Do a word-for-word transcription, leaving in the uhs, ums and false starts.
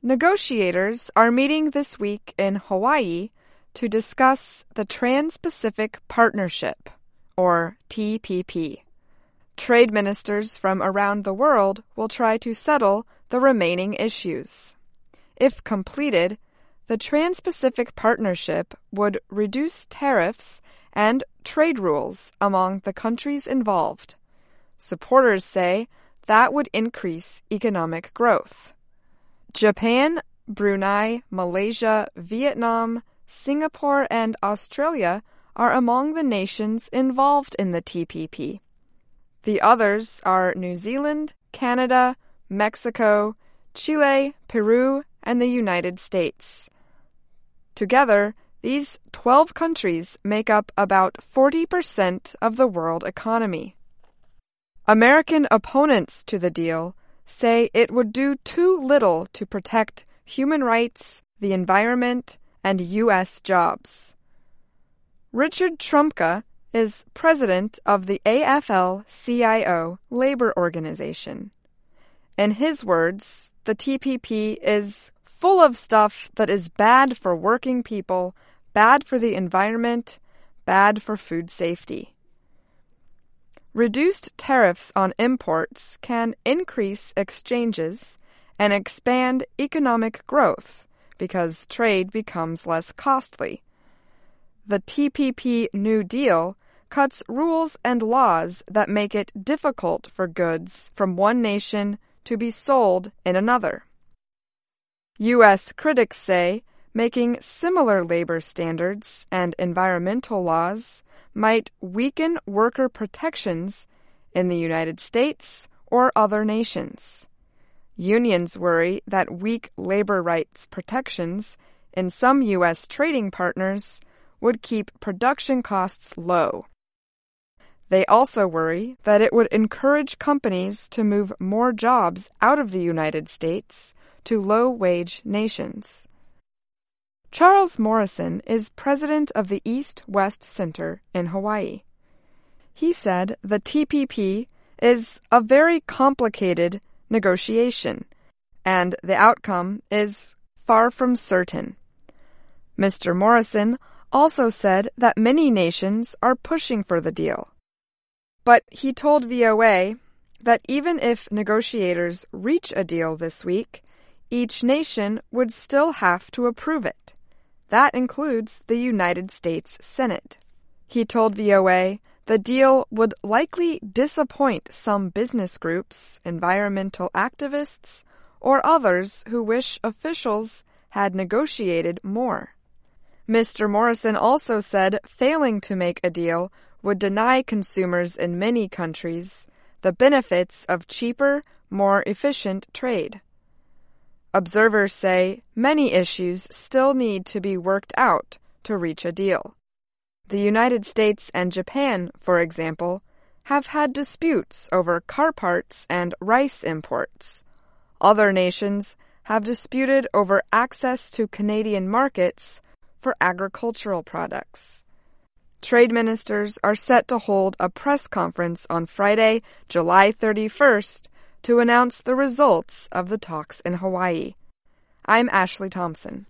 Negotiators are meeting this week in Hawaii to discuss the Trans-Pacific Partnership, or T P P. Trade ministers from around the world will try to settle the remaining issues. If completed, the Trans-Pacific Partnership would reduce tariffs and trade rules among the countries involved. Supporters say that would increase economic growth. Japan, Brunei, Malaysia, Vietnam, Singapore, and Australia are among the nations involved in the T P P. The others are New Zealand, Canada, Mexico, Chile, Peru, and the United States. Together, these twelve countries make up about forty percent of the world economy. American opponents to the deal say it would do too little to protect human rights, the environment, and U S jobs. Richard Trumka is president of the A F L C I O labor organization. In his words, the T P P is full of stuff that is bad for working people, bad for the environment, bad for food safety. Reduced tariffs on imports can increase exchanges and expand economic growth because trade becomes less costly. The T P P New Deal cuts rules and laws that make it difficult for goods from one nation to be sold in another. U S critics say making similar labor standards and environmental laws might weaken worker protections in the United States or other nations. Unions worry that weak labor rights protections in some U S trading partners would keep production costs low. They also worry that it would encourage companies to move more jobs out of the United States to low-wage nations. Charles Morrison is president of the East-West Center in Hawaii. He said the T P P is a very complicated negotiation, and the outcome is far from certain. Mister Morrison also said that many nations are pushing for the deal. But he told V O A that even if negotiators reach a deal this week, each nation would still have to approve it. That includes the United States Senate. He told V O A the deal would likely disappoint some business groups, environmental activists, or others who wish officials had negotiated more. Mister Morrison also said failing to make a deal would deny consumers in many countries the benefits of cheaper, more efficient trade. Observers say many issues still need to be worked out to reach a deal. The United States and Japan, for example, have had disputes over car parts and rice imports. Other nations have disputed over access to Canadian markets for agricultural products. Trade ministers are set to hold a press conference on Friday, July thirty-first, to announce the results of the talks in Hawaii. I'm Ashley Thompson.